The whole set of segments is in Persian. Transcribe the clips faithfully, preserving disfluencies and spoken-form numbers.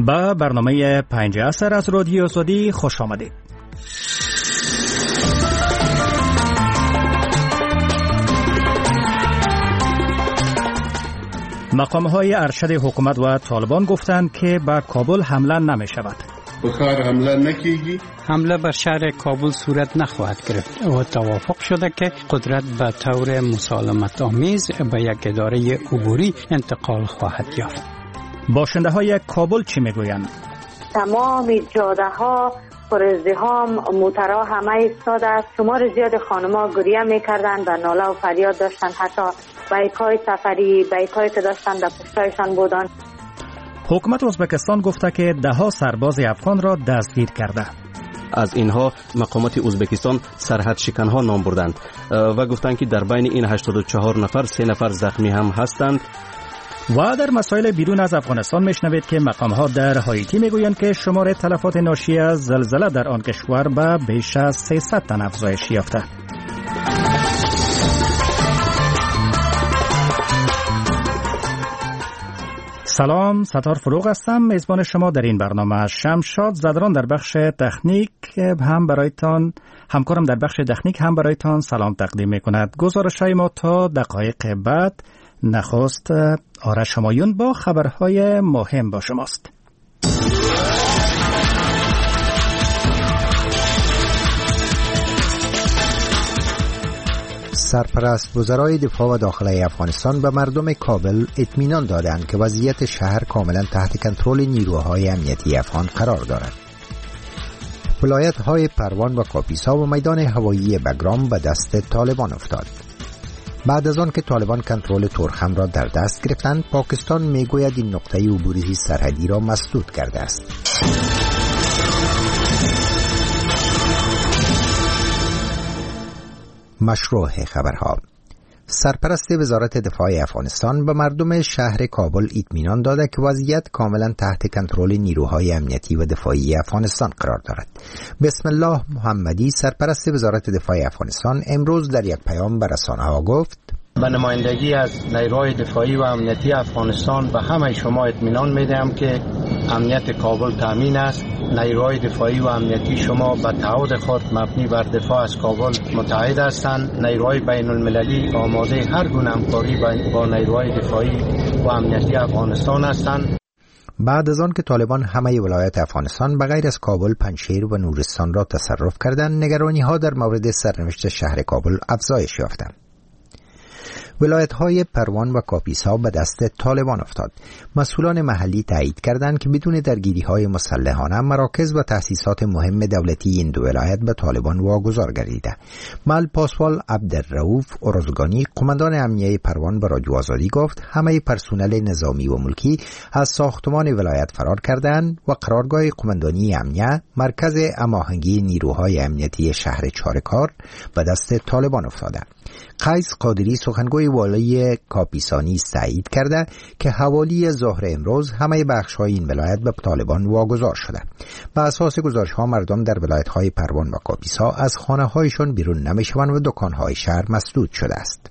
با برنامه پنج عصر از رادیو آزادی خوش آمدید. مقام‌های ارشد حکومت و طالبان گفتند که به کابل حمله نمی شود. بخار حمله نکیگی؟ حمله بر شهر کابل صورت نخواهد گرفت و توافق شده که قدرت به طور مسالمت آمیز به یک اداره عبوری انتقال خواهد یافت. باشنده های کابل چی میگویند؟ تمام جاده ها پر ازدحام، موترها همه ایستاده است. شمار زیاد خانم‌ها گریه میکردند و ناله و فریاد داشتند، حتی بایک‌های سفری، بایک‌هایی که داشتند در پشتایشان بودند. حکومت ازبکستان گفته که ده ها سرباز افغان را دستگیر کرده. از اینها مقامات ازبکستان سرحد شکنها نام بردند و گفتند که در بین این هشتاد و چهار نفر سه نفر زخمی هم هستند. و در مسائل بیرون از افغانستان میشنوید که مقام‌ها در هایتی میگویند که شمار تلفات ناشی از زلزله در آن کشور به بیش از سیصد تن افزایش یافته. سلام، ستار فروغ هستم، میزبان شما در این برنامه. شمشاد زدران در بخش تکنیک هم برایتان، همکارم در بخش تکنیک هم برایتان سلام تقدیم میکند. گزارش‌های ما تا دقایق بعد. نخست آرش همایون با خبرهای مهم با شماست. سرپرست وزرای دفاع و داخلی افغانستان به مردم کابل اطمینان دادند که وضعیت شهر کاملا تحت کنترل نیروهای امنیتی افغان قرار دارد. ولایت‌های پروان و کاپیسا و میدان هوایی بگرام به دست طالبان افتاد. بعد از آن که طالبان کنترل تورخم را در دست گرفتند، پاکستان میگوید این نقطه عبوری سرحدی را مسدود کرده است. مشروع خبرها. سرپرست وزارت دفاع افغانستان به مردم شهر کابل اطمینان داده که وضعیت کاملا تحت کنترل نیروهای امنیتی و دفاعی افغانستان قرار دارد. بسم الله محمدی، سرپرست وزارت دفاع افغانستان، امروز در یک پیام به رسانه‌ها گفت: به نمایندگی از نیروهای دفاعی و امنیتی افغانستان به همه شما اطمینان میدهم که امنیت کابل تامین است. نیروهای دفاعی و امنیتی شما به تعهد خود مبنی بر دفاع از کابل متحد هستند. نیروهای بین المللی آماده هر گونه همکاری با نیروهای دفاعی و امنیتی افغانستان هستند. بعد از آن که طالبان همه ولایت افغانستان به غیر از کابل، پنجشیر و نورستان را تصرف کردند، نگرانی‌ها در مورد سرنوشت شهر کابل افزایش یافتند. ولایت‌های پروان و کاپیسا به دست طالبان افتاد. مسئولان محلی تایید کردند که بدون درگیری‌های مسلحانه مراکز و تأسیسات مهم دولتی این دو ولایت به طالبان واگذار گردیده. مال پاسوال عبدالرؤوف اورزگانی، قماندان امنیه پروان، به رادیو آزادی گفت همه پرسنل نظامی و ملکی از ساختمان ولایت فرار کردند و قرارگاه قماندانی امنیه، مرکز هماهنگی نیروهای امنیتی شهر چارکار، به دست طالبان افتاده. قیس قادری، سخنگوی والی کاپیسانی، تایید کرده که حوالی ظهر امروز همه بخش‌های این ولایت به طالبان واگذار شده. بر اساس گزارش‌ها مردم در ولایت‌های پروان و کاپیسا از خانه‌هایشان بیرون نمی‌شوند و دکان‌های شهر مسدود شده است.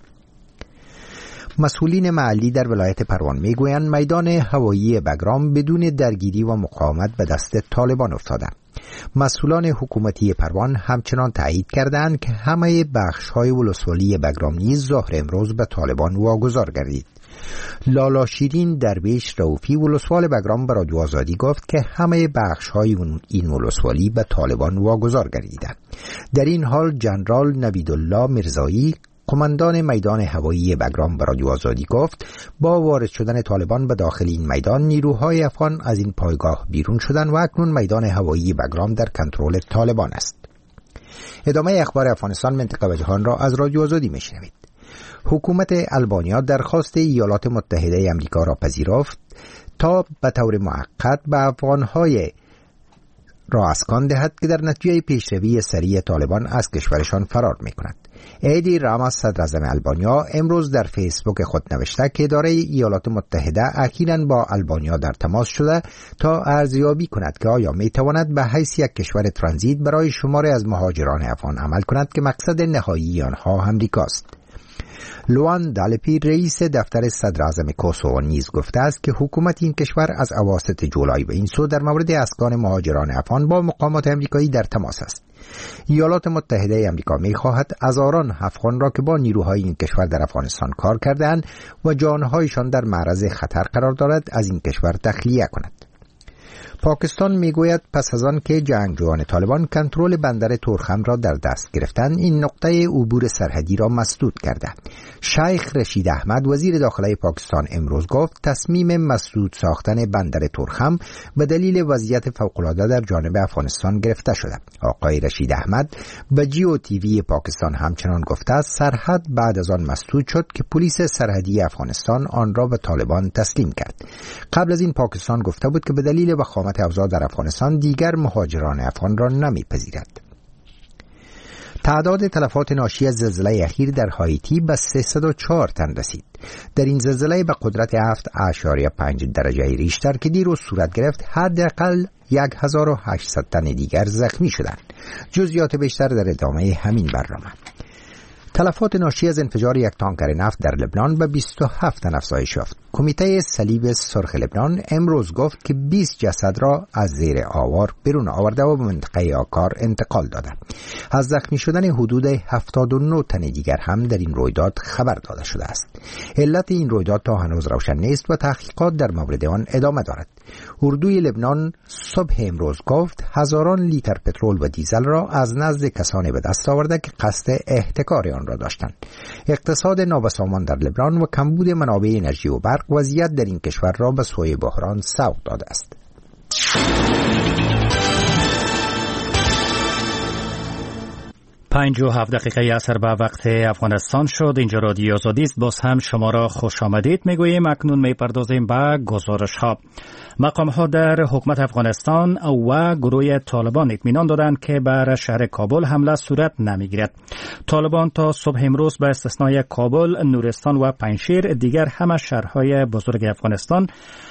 مسئولین محلی در ولایت پروان میگویند میدان هوایی بگرام بدون درگیری و مقاومت به دست طالبان افتاده. مسئولان حکومتی پروان همچنان تایید کردند که همه بخش‌های ولسوالی بگرام نیز ظهر امروز به طالبان واگذار گردید. لالا شیرین درویش رؤوفی، ولسوال بگرام، به رادیو آزادی گفت که همه بخش‌های این ولسوالی به طالبان واگذار گردیدند. در این حال جنرال نویدالله میرزایی، قماندان میدان هوایی بگرام، به رادیو آزادی گفت با وارد شدن طالبان به داخل این میدان، نیروهای افغان از این پایگاه بیرون شدند و اکنون میدان هوایی بگرام در کنترل طالبان است. ادامه اخبار افغانستان، منطقه و جهان را از رادیو آزادی میشنوید. حکومت البانیا درخواست ایالات متحده آمریکا را پذیرفت تا به طور موقت به افغانهای را اسکان دهد که در نتیجه پیشروی سریع طالبان از کشورشان فرار می‌کند. ایدی راما، صدر اعظم البانیا، امروز در فیسبوک خود نوشته که اداره ایالات متحده اخیراً با البانیا در تماس شده تا ارزیابی کند که آیا می‌تواند به حیث یک کشور ترانزیت برای شماری از مهاجران افغان عمل کند که مقصد نهایی آنها آمریکاست. لوان دالپی رئیس دفتر صدر اعظم کوسوو نیز گفته است که حکومت این کشور از اواسط جولای به این سو در مورد اسکان مهاجران افغان با مقامات آمریکایی در تماس است. ایالات متحده آمریکا می‌خواهد هزاران افغان را که با نیروهای این کشور در افغانستان کار کردند و جانهایشان در معرض خطر قرار دارد از این کشور تخلیه کند. پاکستان میگوید پس از آن که جنگجویان طالبان کنترل بندر تورخم را در دست گرفتند، این نقطه عبور سرحدی را مسدود کرده. شیخ رشید احمد وزیر داخله پاکستان امروز گفت تصمیم مسدود ساختن بندر تورخم به دلیل وضعیت فوق‌العاده در جانب افغانستان گرفته شده. آقای رشید احمد به جیو تیوی پاکستان همچنان گفته است سرحد بعد از آن مسدود شد که پلیس سرحدی افغانستان آن را به طالبان تسلیم کرد. قبل از این پاکستان گفته بود که به دلیل وخامت اوضاع در افغانستان دیگر مهاجران افغان را نمیپذیرد. تعداد تلفات ناشی از زلزله اخیر در هایتی به سیصد و چهار تن رسید. در این زلزله به قدرت هفت اشاریه پنج درجه ریشتر که دیروز صورت گرفت حداقل هزار و هشتصد تن دیگر زخمی شدند. جزئیات بیشتر در ادامه همین برنامه. تلفات ناشی از انفجار یک تانکر نفت در لبنان به بیست و هفت تن افزایش یافت. کمیته صلیب سرخ لبنان امروز گفت که بیست جسد را از زیر آوار بیرون آورده و به منطقه آکار انتقال داده. از زخمی شدن حدود هفتاد و نه تن دیگر هم در این رویداد خبر داده شده است. علت این رویداد تا هنوز روشن نیست و تحقیقات در مورد آن ادامه دارد. اردوی لبنان صبح امروز گفت هزاران لیتر پترول و دیزل را از نزد کسانی به دست آورده که قصد احتکار آن را داشتند. اقتصاد نابسامان در لبنان و کمبود منابع انرژی و برق وضعیت در این کشور را به سوی بحران سوق داده است. پنج و هفت دقیقه عصر به وقت افغانستان شد. اینجا رادیو آزادی است. باز هم شما را خوش آمدید میگوییم. اکنون میپردازیم به گزارش ها. مقام ها در حکومت افغانستان و گروه طالبان اطمینان دادند که بر شهر کابل حمله صورت نمیگیرد. طالبان تا صبح امروز به استثنای کابل، نورستان و پنجشیر دیگر همه شهرهای بزرگ افغانستان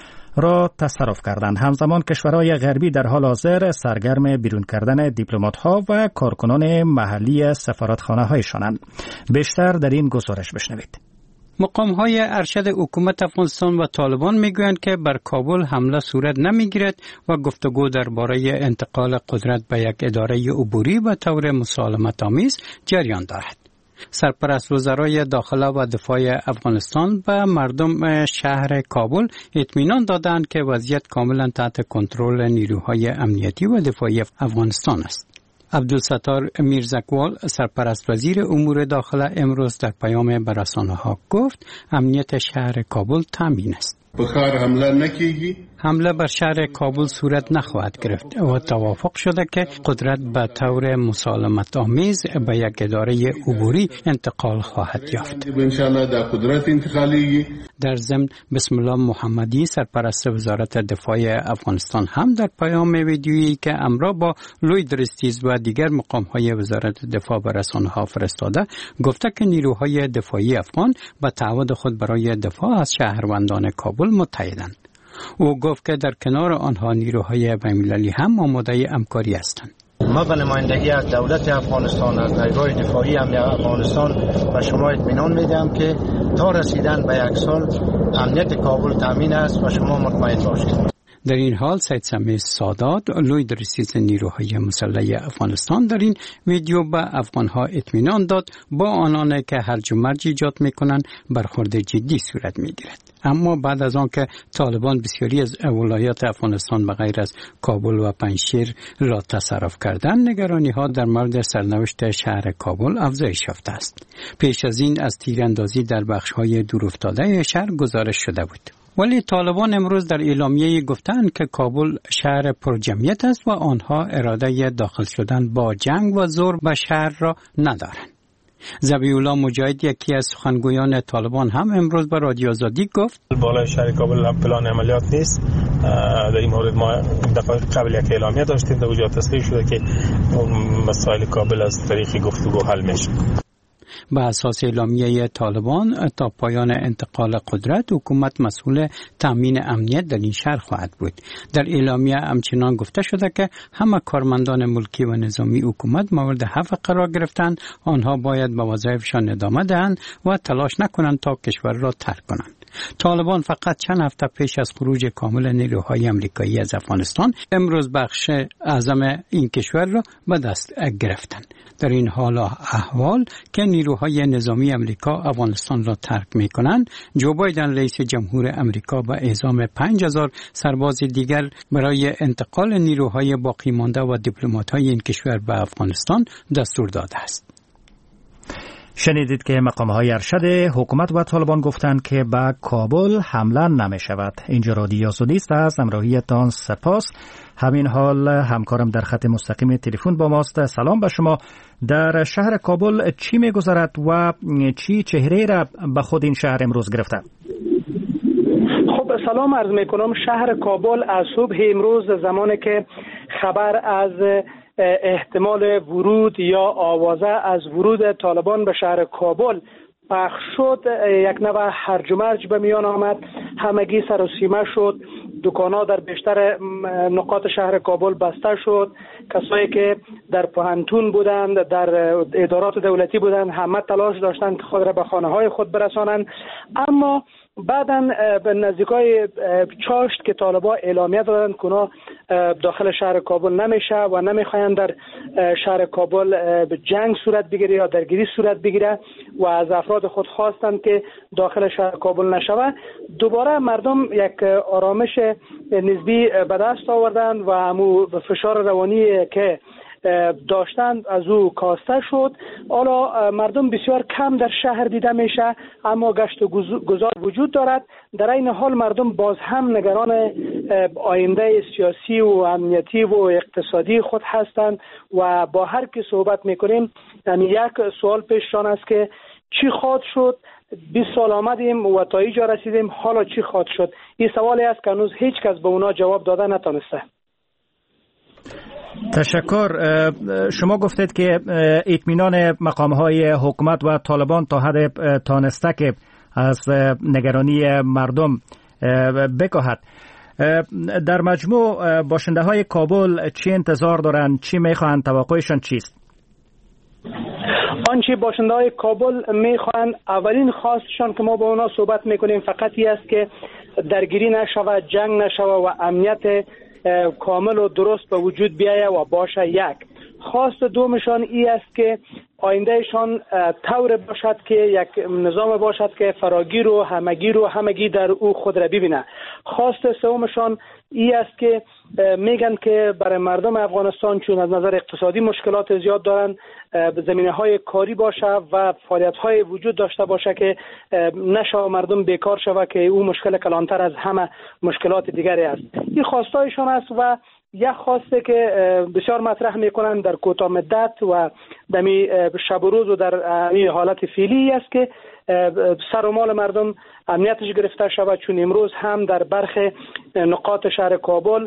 را تصرف کردند. همزمان کشورهای غربی در حال حاضر سرگرم بیرون کردن دیپلمات‌ها و کارکنان محلی سفارتخانه هایشانند. بیشتر در این گزارش بشنوید. مقام‌های ارشد حکومت افغانستان و طالبان میگویند که بر کابل حمله صورت نمیگیرد و گفتگو درباره انتقال قدرت به یک اداره عبوری به طور مسالمت آمیز جریان دارد. سرپرست وزرای داخله و دفاع افغانستان به مردم شهر کابل اطمینان دادند که وضعیت کاملا تحت کنترل نیروهای امنیتی و دفاعی افغانستان است. عبدالستار میرزکوال سرپرست وزیر امور داخله امروز در پیام به رسانه‌ها گفت امنیت شهر کابل تامین است. بخار حمله نکیگی؟ حمله بر شهر کابل صورت نخواهد گرفت و توافق شده که قدرت به طور مسالمت آمیز به یک اداره عبوری انتقال خواهد یافت. انشاءالله در قدرت انتقالی. در ضمن بسم الله محمدی سرپرست وزارت دفاع افغانستان هم در پیام ویدیویی که همراه با لوی درستیز و دیگر مقام‌های وزارت دفاع به رسانه‌ها فرستاده گفته که نیروهای دفاعی افغان به تعهد خود برای دفاع از شهروندان کابل متحدند. او گفت که در کنار آنها نیروهای بین‌المللی هم آماده همکاری هستند. ما به نمایندگی از دولت افغانستان از نیروهای دفاعی افغانستان و شما اطمینان میدم که تا رسیدن به یک سال امنیت کابل تامین است و شما مطمئن باشید. در این حال سید سمیع سادات لوی رئیس نیروهای مسلح افغانستان در این ویدیو به افغانها اطمینان داد با آنان که هرج و مرج ایجاد میکنند برخورد جدی صورت میگیرد. اما بعد از آن که طالبان بسیاری از ولایات افغانستان به غیر از کابل و پنجشیر را تصرف کردند، نگرانی ها در مورد سرنوشت شهر کابل افزایش یافته است. پیش از این از تیراندازی در بخش‌های دورافتاده شهر گزارش شده بود. ولی طالبان امروز در اعلامیه گفتند که کابل شهر پرجمعیت است و آنها اراده داخل شدن با جنگ و زور به شهر را ندارند. ذبیح الله مجاهد یکی از سخنگویان طالبان هم امروز به رادیو آزادی گفت بالای شهر کابل پلان عملیات نیست. در این مورد ما دفعه قبل یک اعلامیه داشتیم در اونجا تصریح شده که مسائل کابل از طریق گفتگو حل میشه. به اساس اعلامیه طالبان تا پایان انتقال قدرت حکومت مسئول تامین امنیت در این شهر خواهد بود. در اعلامیه همچنان گفته شده که همه کارمندان ملکی و نظامی حکومت مورد حفظ قرار گرفتند. آنها باید به وظایفشان ادامه دهند و تلاش نکنند تا کشور را ترک کنند. طالبان فقط چند هفته پیش از خروج کامل نیروهای امریکایی از افغانستان امروز بخش اعظم این کشور را به دست گرفتند. در این حال احوال که نیروهای نظامی امریکا افغانستان را ترک می کنند، جو بایدن رئیس جمهور امریکا به اعزام پنج هزار سرباز دیگر برای انتقال نیروهای باقی مانده و دیپلمات‌های این کشور به افغانستان دستور داده است. شنیدید که مقام‌های ارشد حکومت و طالبان گفتند که به کابل حمله نمی شود. اینجا رادیو آزادی است. از همراهیتان سپاس. همین حال همکارم در خط مستقیم تلفن با ماست. سلام به شما. در شهر کابل چی می گذرد و چی چهره را به خود این شهر امروز گرفته؟ خب سلام عرض می کنم. شهر کابل از صبح امروز زمانی که خبر از احتمال ورود یا آوازه از ورود طالبان به شهر کابل پخش شد، یک نوع هرج و مرج به میان آمد. همگی سر و سیمه شد. دکان‌ها در بیشتر نقاط شهر کابل بسته شد. کسایی که در پوهنتون بودند، در ادارات دولتی بودند، همه تلاش داشتند که خود را به خانه‌های خود برسانند. اما بعداً به نزدیکای چاشت که طالبان اعلامیه دادند که اونا داخل شهر کابل نمیشه و نمیخواین در شهر کابل جنگ صورت بگیره یا درگیری صورت بگیره و از افراد خود خواستند که داخل شهر کابل نشوه، دوباره مردم یک آرامش نسبی به دست آوردند و همو فشار روانی که داشتند از او کاسته شد. حالا مردم بسیار کم در شهر دیده میشه، اما گشت و گذار وجود دارد. در این حال مردم باز هم نگران آینده سیاسی و امنیتی و اقتصادی خود هستند و با هر کی صحبت میکنیم یعنی یک سوال پیششان است که چی خواهد شد؟ بیست سال آمدیم و تا اینجا رسیدیم، حالا چی خواهد شد؟ این سوالی است که هنوز هیچ کس به اونا جواب داده نتونسته. تشکر. شما گفتید که اطمینان مقام‌های حکومت و طالبان تا حد تانسته که از نگرانی مردم بکاهد. در مجموع باشنده‌های کابل چی انتظار دارند؟ چی می‌خواهند؟ توقعشان چیست؟ آنچه باشنده‌های کابل می‌خواهند، اولین خواستشان که ما با اونا صحبت می‌کنیم فقط این است که درگیری نشود، جنگ نشود و امنیت کامل و درست به وجود بیایه و باشه. یک خواست دومشان ای است که آیندهشان طور باشد که یک نظام باشد که فراگیر و همگیر و همگی در او خود را ببینه. خواست سومشان ای است که میگن که برای مردم افغانستان چون از نظر اقتصادی مشکلات زیاد دارن، زمینه‌های کاری باشه و فعالیت‌های وجود داشته باشه که نشه مردم بیکار شوه که او مشکل کلانتر از همه مشکلات دیگری است. این خواستایشان است و یک خواسته که بسیار مطرح میکنن در کوتاه مدت و دمی شب و روز و در این حالت فعلی است که سر و مال مردم امنیتش گرفته شود، چون امروز هم در برخی نقاط شهر کابل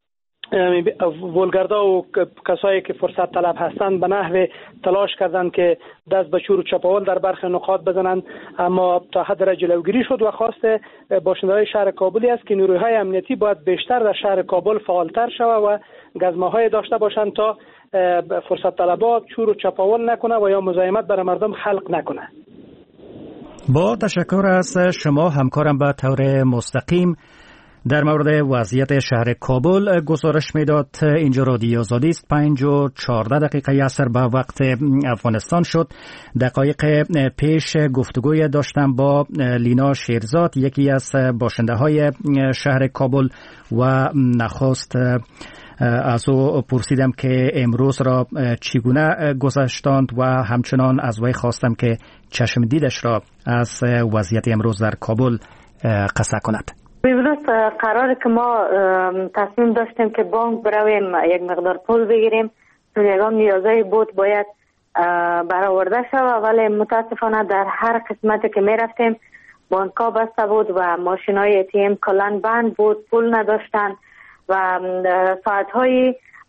ولگردا و کسایی که فرصت طلب هستند به نحو تلاش کردند که دست به چور و چپاول در برخی نقاط بزنند، اما تا حد را جلوگیری شد و خواست باشنده‌های شهر کابلی است که نیروهای امنیتی باید بیشتر در شهر کابل فعالتر شود و گزمه‌های داشته باشند تا فرصت طلبها چور و چپاول نکنه و یا مزاحمت برای مردم خلق نکنه. با تشکر از شما همکارم به طور مستقیم در مورد وضعیت شهر کابل گزارش میداد. اینجا رادیو آزادی است. پنج و چهارده دقیقه عصر به وقت افغانستان شد. دقایق پیش گفتگوی داشتم با لینا شیرزاد، یکی از باشنده های شهر کابل، و نخست از او پرسیدم که امروز را چگونه گذشتاند و همچنان از وی خواستم که چشم دیدش را از وضعیت امروز در کابل قصه کند. امروز قراره که ما تصمیم داشتیم که بانک برویم یک مقدار پول بگیریم، چون یکم نیازهای بود باید برآورده شود، ولی متاسفانه در هر قسمتی که می رفتیم بانک ها بسته بود و ماشین های ای تی ام کلان بند بود، پول نداشتن و ساعت های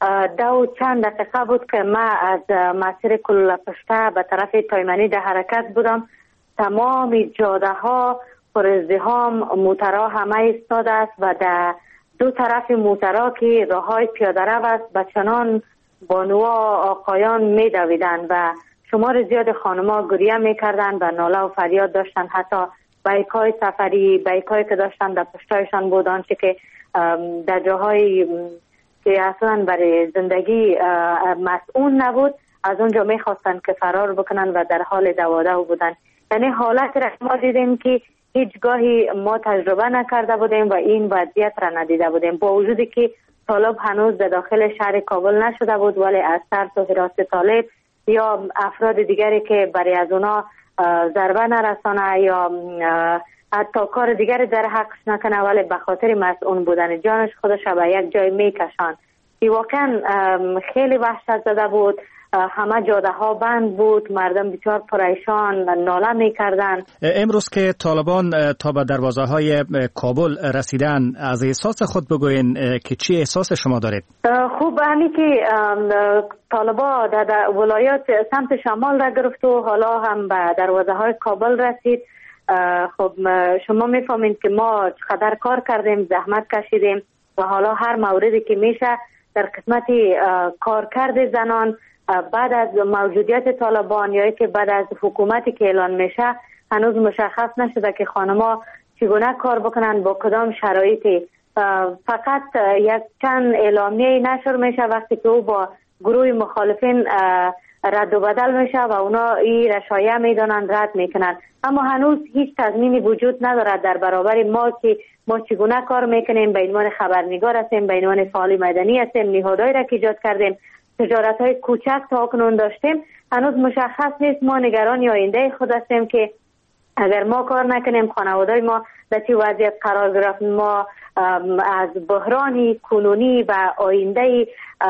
دو چند دقیقه بود که ما از مسیر کلوله پشته به طرف تایمنی در حرکت بودم. تمام جاده ها پر ازدحام، موترها همه ایستاده است و در دو طرف موترها که راه های پیاده رو است به چنان بانوها آقایان می دویدند و شمار زیاد خانم‌ها گریه می کردند و ناله و فریاد داشتند. حتی بایک های سفری، بایک هایی که داشتند در پشتایشان بود، آنچه که در جاهای که اصلا برای زندگی مسئول نبود، از اونجا می خواستند که فرار بکنن و در حال دواده بودند. یعنی حالت را ما دیدیم که هیچگاهی ما تجربه نکرده بودیم و این وضعیت را ندیده بودیم. با وجودی که طالب هنوز در داخل شهر کابل نشده بود، ولی از ترس و حراس طالب یا افراد دیگری که برای از اونا ضربه نرسانه یا حتی کار دیگری در حقش نکنه، ولی به خاطر مسئول بودن جانش خودش به یک جای میکشان. این واقعا خیلی وحشت زده بود. همه جاده ها بند بود، مردم بسیار پریشان ناله میکردن. امروز که طالبان تا به دروازه های کابل رسیدن، از احساس خود بگوین که چی احساس شما دارید؟ خوب همین که طالبان در ولایات سمت شمال را گرفت و حالا هم به دروازه های کابل رسید. خب شما میفهمید که ما چقدر کار کردیم، زحمت کشیدیم و حالا هر موردی که میشه در قسمت کارکرد زنان بعد از موجودیت طالبان یا که بعد از حکومتی که اعلان میشه هنوز مشخص نشده که خانم‌ها چگونه کار بکنن، با کدام شرایطی. فقط یک چند اعلامیه نشر میشه وقتی که او با گروه مخالفین رد و بدل میشه و اونا این رشایع میدانن، رد میکنن. اما هنوز هیچ تضمینی وجود ندارد در برابر ما که ما چگونه کار میکنیم. به عنوان خبرنگار هستیم، به عنوان فعال مدنی هستیم، نهادهایی را که ایجاد کردیم، تجارت های کوچک تا کنون داشتیم، هنوز مشخص نیست. ما نگران آینده خود هستیم که اگر ما کار نکنیم خانواده ما در چه وضعیت قرار گرفت. ما از بحرانی کنونی و آینده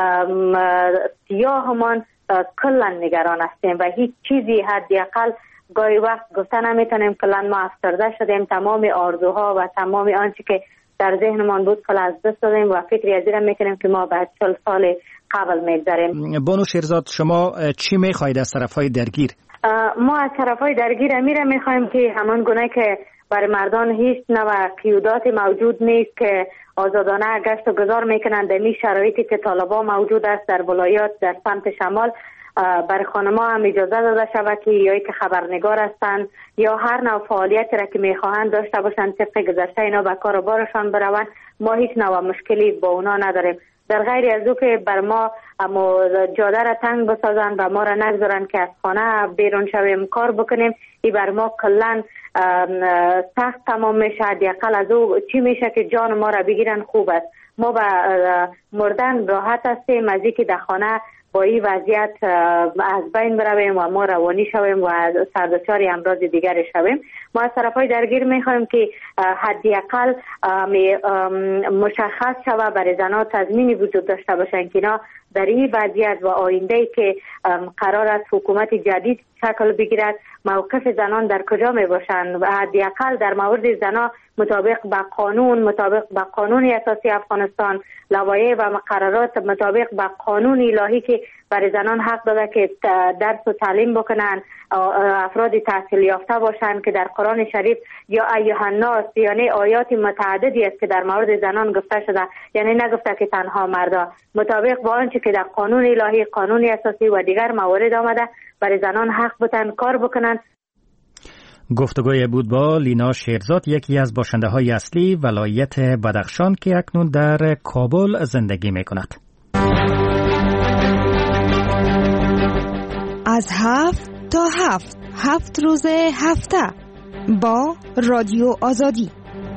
سیاهمان کلا نگران هستیم و هیچ چیزی حداقل گاهی وقت گفته نمیتونیم. کلا ما افسرده شدیم، تمام آرزوها و تمام آنچه که در ذهنمان بود کلا از دست دادیم و فکری از این میکنیم که ما بعد چهل سال قبل میگذاریم. بانو شیرزاد، شما چی میخواهید از طرفهای درگیر؟ ما از طرفهای درگیر امیره میخوایم که همان گونه که برای مردان هیچ نوع قیودات موجود نیست که آزادانه گشت و گذار میکنند در این شرایطی که طالبان موجود است در ولایات در سمت شمال، برای خانم‌ها هم اجازه داده شود که یا که خبرنگار هستند یا هر نوع فعالیتی را که میخواهند داشته باشند طبق گذشته اینا به کار و بارشان بروند. ما هیچ نوع مشکلی با اونا نداریم، در غیر از او که بر ما اما جاده را تنگ بسازن و ما را نگذارن که از خانه بیرون شویم کار بکنیم. این بر ما کلن سخت تمام میشه. حداقل از او چی میشه که جان ما را بگیرن خوب است. ما به مردن راحت هستیم از اینکه در خانه با این وضعیت از بین برویم و ما روانی شویم و سردچار امراض دیگر شویم. ما از طرفای درگیر میخوایم که حداقل مشخص شود برای زنها تضمینی وجود داشته باشند که اینا در این وضعیت و آینده که قرار است حکومت جدید شکل بگیرد موقف زنان در کجا می باشند و حداقل در مورد زنها مطابق با قانون مطابق با قانون اساسی افغانستان، لوایح و مقررات مطابق با قانون الهی که برای زنان حق داده که درس و تعلیم بکنن، افراد تحصیل یافته باشند که در قرآن شریف یا ایها الناس یعنی آیات متعددی است که در مورد زنان گفته شده، یعنی نگفته که تنها مردا، مطابق با آنچه که در قانون الهی، قانون اساسی و دیگر موارد آمده برای زنان حق بتن کار بکنن. گفتگوی بود با لینا شیرزاد، یکی از باشنده های اصلی ولایت بدخشان که اکنون در کابل زندگی می کند. از هفت تا هفت هفت روز هفته با رادیو آزادی.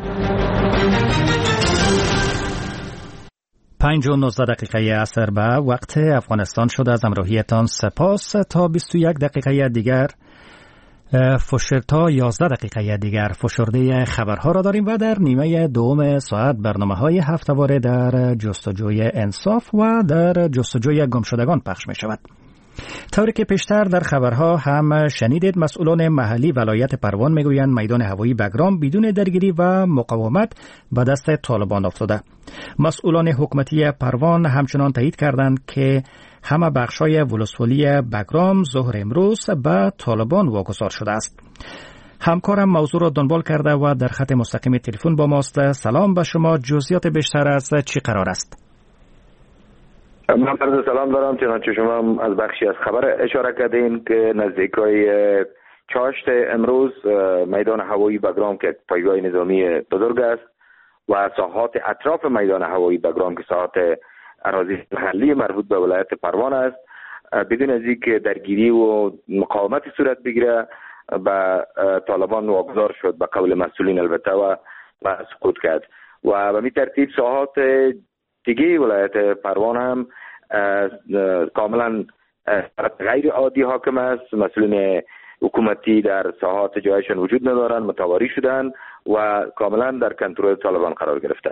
پنج و نوزده دقیقه عصر به وقت افغانستان شد. از همراهیتان سپاس. تا بیست و یک دقیقه دیگر فشر تا یازده دقیقه دیگر فشرده خبرها را داریم و در نیمه دوم ساعت برنامه های هفته‌واره در جستجوی انصاف و در جستجوی گمشدگان پخش می شود. طوری که پیشتر در خبرها هم شنیدید، مسئولان محلی ولایت پروان میگویند میدان هوایی بگرام بدون درگیری و مقاومت به دست طالبان افتاده. مسئولان حکومتی پروان همچنان تایید کردند که همه بخشای ولسوالی بگرام ظهر امروز به طالبان واگذار شده است. همکارم موضوع را دنبال کرده و در خط مستقیم تلفن با ماست. سلام به شما، جزئیات بیشتر از چی قرار است؟ من عرض سلام دارم. چنانچه شما از بخشی از خبر اشاره کردین که نزدیکای چاشت امروز میدان هوایی بگرام که پایگاه نظامی بزرگ است و ساحات اطراف میدان هوایی بگرام که ساحات اراضی محلی مربوط به ولایت پروان است، بدون از اینکه درگیری و مقاومت صورت بگیره به طالبان واگذار شد به قول مسئولین البته و سقوط کرد. و به می ترتیب ساحات دیگه ولایت پروان هم کاملا غیر عادی حاکم است. مسئولین حکومتی در ساحات جایشان وجود ندارند، متواری شدند و کاملا در کنترل طالبان قرار گرفته.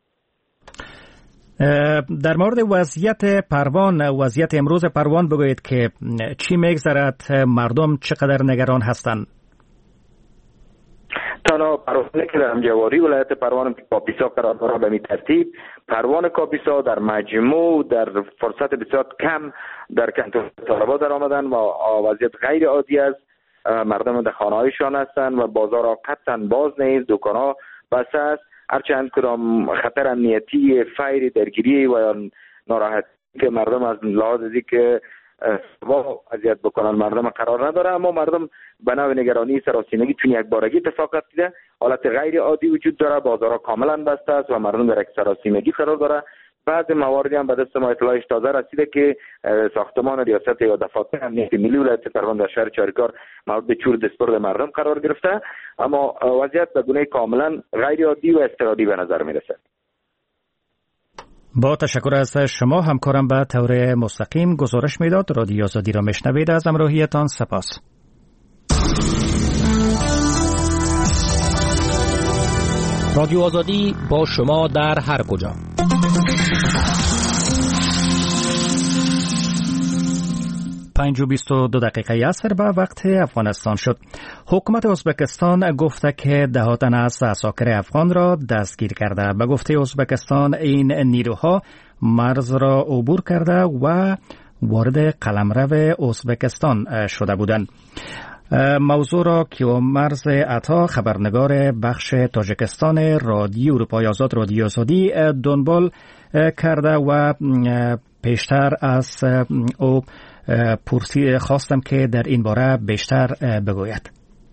در مورد وضعیت پروان، وضعیت امروز پروان بگویید که چی میگذرد، مردم چقدر نگران هستند؟ تنها پروانه که در همجواری ولایت پروان کاپیسا قرار دارد به می ترتیب پروان کاپیسا در مجموع در فرصت بسیار کم در کنترل طالبان در آمدن و وضعیت غیر عادی است. مردم در خانه‌هایشان هستند و بازارها قطعا باز نیست، دکان‌ها بسته است. هرچند کدام خطر امنیتی فیر درگیری و ناراحتی که مردم از لحاظ از که با اذیت بکنن مردم قرار نداره، اما مردم به نوع نگرانی سراسیمگی چون یک بارگی اتفاق افتاده، حالت غیر عادی وجود داره، بازارها کاملا بسته است و مردم در یک سراسیمگی قرار داره. بعض مواردی هم به دست ما اطلاعش تازه رسیده که ساختمان ریاست یا دفاتر امنیت ملی ولایت پروان در شهر چاریکار مورد چور دسپرد مردم قرار گرفته، اما وضعیت به گونه کاملا غیر عادی و اضطراری به نظر میرسد. با تشکر از شما، همکارم به طور مستقیم گزارش میداد. رادیو آزادی را میشنوید. از همراهیتان سپاس. رادیو آزادی با شما در هر کجا. پنج و بیست و دو دقیقه عصر به وقت افغانستان شد. حکومت ازبکستان گفته که ده تن از عساکر افغان را دستگیر کرده. به گفته ازبکستان این نیروها مرز را عبور کرده و وارد قلمرو ازبکستان شده بودند. موضوع را کیومرز عطا، خبرنگار بخش تاجیکستان رادیو اروپای آزاد رادیو آزادی دنبال کرده و پیشتر از او پرسی خواستم که در این باره بیشتر بگوید.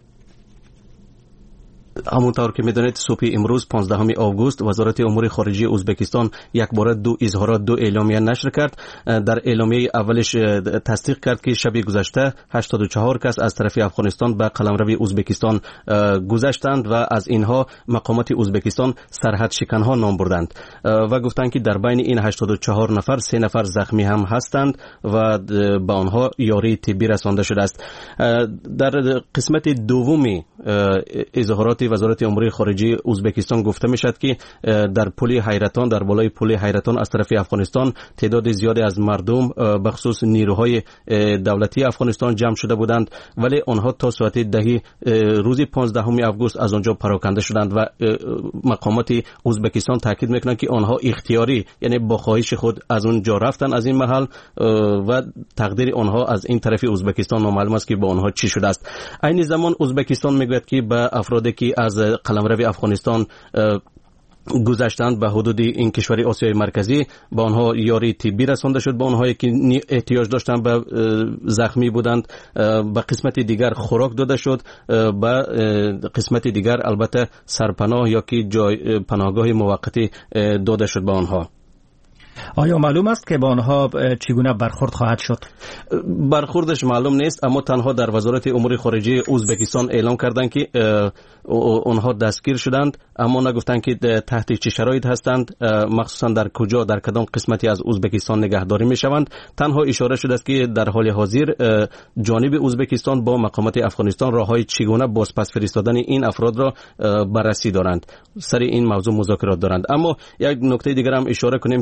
همونطور که میدونید صبح امروز پانزدهم آگوست وزارت امور خارجه ازبکستان یک بار دو اظهارات دو اعلامیه نشر کرد. در اعلامیه اولش تصدیق کرد که شب گذشته هشتاد و چهار کس از طرف افغانستان به قلمرو ازبکستان گذشتند و از اینها مقامات ازبکستان سرحد شکنها نام بردند و گفتند که در بین این هشتاد و چهار نفر سه نفر زخمی هم هستند و به آنها یاری طبی رسانده شده است. در قسمت دومی اظهارات وزارت امور خارجه ازبکستان گفته می شد که در پل حیرتان، در بالای پل حیرتان از طرف افغانستان تعداد زیادی از مردم به خصوص نیروهای دولتی افغانستان جمع شده بودند، ولی آنها تا ساعت ده روز پانزدهم آگوست از آنجا پراکنده شدند و مقامات ازبکستان تاکید میکنند که آنها اختیاری، یعنی با خواهش خود از اونجا رفتن از این محل و تقدیر آنها از این طرف ازبکستان نامعلوم است که با آنها چی شده است. این زمان ازبکستان میگوید که به افرادی که از قلمرو افغانستان گذشتند به حدود این کشور آسیای مرکزی با آنها یاری طبی رسانده شد، با آنهایی که احتیاج داشتند به زخمی بودند به قسمت دیگر خوراک داده شد، به قسمت دیگر البته سرپناه یا که جای پناهگاه موقتی داده شد به آنها. آیا معلوم است که با آنها چگونه برخورد خواهد شد؟ برخوردش معلوم نیست، اما تنها در وزارت امور خارجه ازبکستان اعلام کردند که آنها دستگیر شدند، اما نگفتند که تحت چه شرایط هستند، مخصوصا در کجا، در کدام قسمتی از ازبکستان نگهداری می شوند. تنها اشاره شده است که در حال حاضر جانب ازبکستان با مقامات افغانستان راههای چگونه بازپس فرستادن این افراد را بررسی دارند، سر این موضوع مذاکرات دارند. اما یک نکته دیگر هم اشاره کنیم که همون طور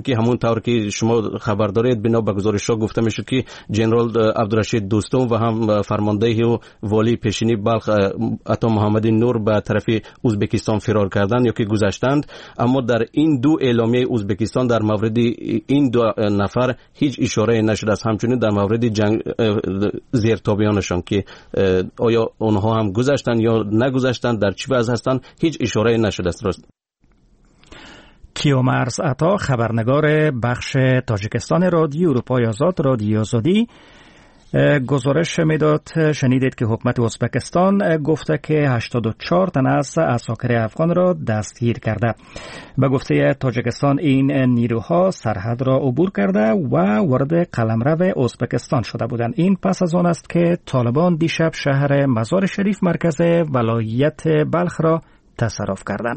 طور که شما خبر دارید بنا به گزارش‌ها گفته میشه که جنرال عبدالرشید دوستم و هم فرمانده و والی پیشینی بلخ عطا محمد نور به طرف ازبکستان فرار کردند یا که گذشتند، اما در این دو اعلامیه ازبکستان در مورد این دو نفر هیچ اشاره نشده است. همچنین در مورد جنگ زیرتابیانشان که آیا اونها هم گذشتن یا نگذشتن، در چه وضع هستند، هیچ اشاره نشده است. راست کیومرز عطا، خبرنگار بخش تاجیکستان رادیو اروپای آزاد رادیو آزادی، گزارش میداد شنیدید که حکومت ازبکستان گفته که هشتاد و چهار تن از عساکر افغان را دستگیر کرده. به گفته تاجیکستان این نیروها سرحد را عبور کرده و وارد قلمرو ازبکستان شده بودند. این پس از آن است که طالبان دیشب شهر مزار شریف مرکز ولایت بلخ را تصرف کردند.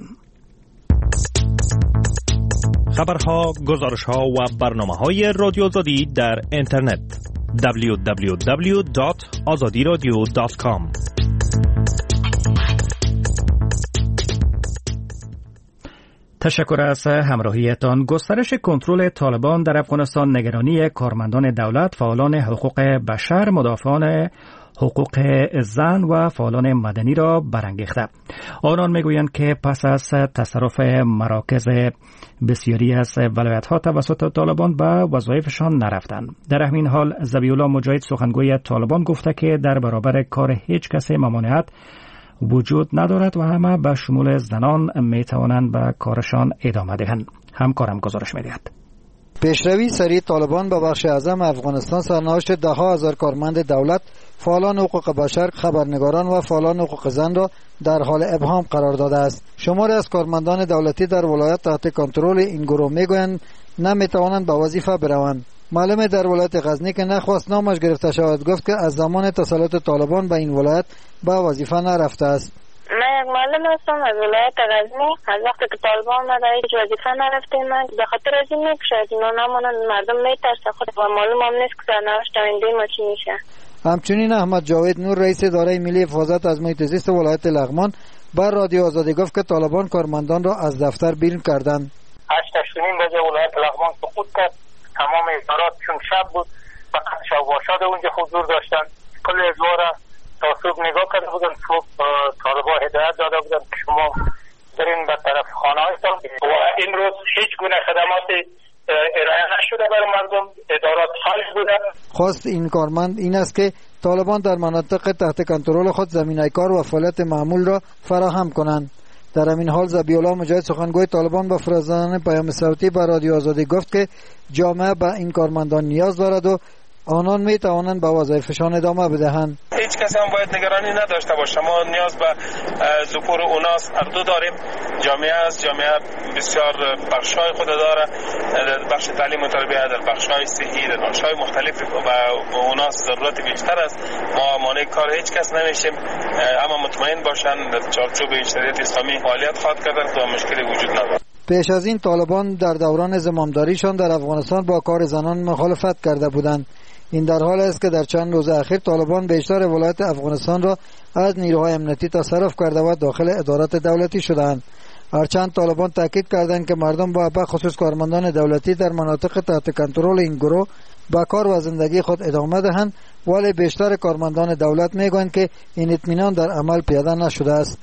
خبرها، گزارشها و برنامه‌های رادیو آزادی در اینترنت دبلیو دبلیو دبلیو دات آزادی رادیو دات کام. تشکر از همراهیتان. گسترش کنترل طالبان در افغانستان نگرانی کارمندان دولت، فعالان حقوق بشر، مدافعان حقوق زن و فعالان مدنی را برانگیخته. آنان میگویند که پس از تصرف مراکز بسیاری از ولایت‌ها توسط طالبان به وظایفشان نرفتند. در همین حال ذبیح‌الله مجاهد، سخنگوی طالبان، گفته که در برابر کار هیچ کسی ممانعت وجود ندارد و همه به شمول زنان میتوانند به کارشان ادامه دهند. همکارم گزارش می‌دهد. پیشروی سریع طالبان به بخش اعظم افغانستان سرنوشت ده ها هزار کارمند دولت، فعالان حقوق بشر، خبرنگاران و فعالان حقوق زن را در حال ابهام قرار داده است. شماری از کارمندان دولتی در ولایت تحت کنترل این گروه میگویند نمیتوانند به وظیفه بروند. معلم در ولایت غزنی که نخواست نامش گرفته شود گفت که از زمان تسلط طالبان به این ولایت به وظیفه نرفته است. من یک معلم هستم از ولایت غزنی. از وقتی که طالبان آمده هیچ وظیفه نرفتیم. من به خاطر از این میکشد اینا نمانند، مردم میترسه خود و معلوم هم نیست که سرنوشت آینده ما چی میشه. همچنین احمد جاوید نور، رئیس اداره ملی حفاظت از محیط زیست ولایت لغمان، بر رادیو آزادی گفت که طالبان کارمندان را از دفتر بیرون کردند. هشت نیم بجه ولایت لغمان سقوط کرد. تمام ادارات چون شب بود فقط شب واشاد اونجا حضور داشتن. کل اداره تا صبح نگاه کرده بودن. صبح طالبان هدایت داده بودن که شما برین به طرف خانه هایتان و این روز هیچ گونه خدماتی ارائه نشده برای مردم. ادارات خالص بودن. خواست این کارمند این است که طالبان در مناطق تحت کنترل خود زمینه کار و فعالیت معمول را فراهم کنند. در همین حال ذبیح‌الله مجاهد، سخنگوی طالبان، با فرستادن پیام صوتی به رادیو آزادی گفت که جامعه به این کارمندان نیاز دارد و آنان می توانند به وظایفشان ادامه بدهند. هیچ کسی هم باید نگرانی نداشته باشه. ما نیاز به ذکور و اناث هر دو داریم. جامعه است، جامعه بسیار بخشای خود داره. بخش تعلیم و تربیت در بخشای صحی در بخشای مختلف و اناث ضرورت بیشتر است. ما مانع کار هیچ کس نمیشیم، اما مطمئن باشن در چارچوب شریعت اسلامی فعالیت خواهد کردن و مشکلی وجود ندارد. پیش از این طالبان در دوران زمامداریشان در افغانستان با کار زنان مخالفت کرده بودند. این در حال است که در چند روز اخیر طالبان بیشتر ولایت افغانستان را از نیروهای امنیتی تصرف کرده و داخل ادارات دولتی شدند. هرچند طالبان تاکید کردند که مردم با به خصوص کارمندان دولتی در مناطق تحت کنترل این گروه با کار و زندگی خود ادامه دهند، ولی بیشتر کارمندان دولت میگویند که این اطمینان در عمل پیاده نشده است.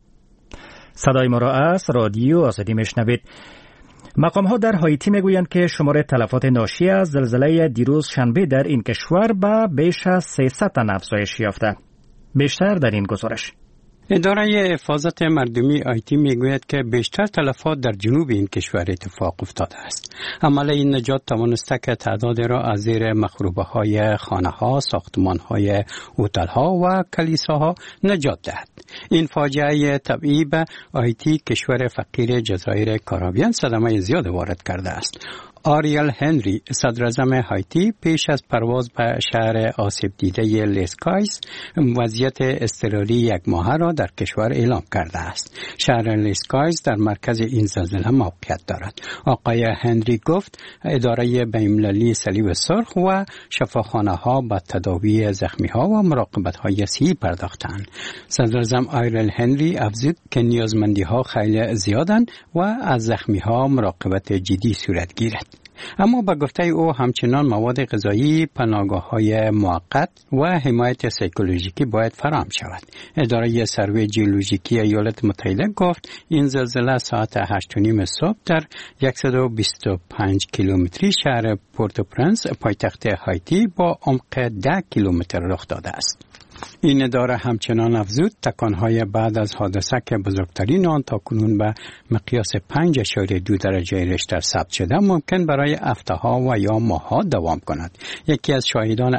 صدای ما را از رادیو آزادی میشنوید. مقام ها در هایتی میگویند که شمار تلفات ناشی از زلزله دیروز شنبه در این کشور به بیش از سیصد تن افزایش یافته. بیشتر در این گزارش. اداره حفاظت مردمی آیتی میگوید که بیشتر تلفات در جنوب این کشور اتفاق افتاده است. عمل این نجات توانسته که تعداد را از زیر مخروبه های خانه ها، ساختمان های هتل ها و کلیساها نجات دهد. این فاجعه طبیعی به آیتی، کشور فقیر جزایر کارائیبیان، صدمه زیاد وارد کرده است. آریل هنری، صدراعظم هایتی، پیش از پرواز به شهر آسیب دیده لیسکایس وضعیت اضطراری یک ماهه را در کشور اعلام کرده است. شهر لیسکایس در مرکز این زلزله موقعیت دارد. آقای هنری گفت اداره بین‌المللی صلیب سرخ و شفاخانه ها به تداوی زخمی ها و مراقبت های صحی پرداختند. صدراعظم آریل هنری افزود که نیازمندی ها خیلی زیادند و از زخمی ها مراقبت جدی صورت گیرد. اما به گفته او همچنان مواد غذایی، پناهگاه‌های موقت و حمایت سایکولوژیکی باید فراهم شود. اداره سروی جیولوژیکی ایالات متحده گفت این زلزله ساعت هشت و نیم صبح در صد و بیست و پنج کیلومتری شهر پورتوپرنس پایتخت هایتی با عمق ده کیلومتر رخ داده است. این اداره همچنان افزود تکانهای بعد از حادثه که بزرگترین آن تاکنون به مقیاس پنج اشاره دو درجه ریشتر ثبت شده ممکن برای هفته‌ها و یا ماه‌ها دوام کند. یکی از شاهدان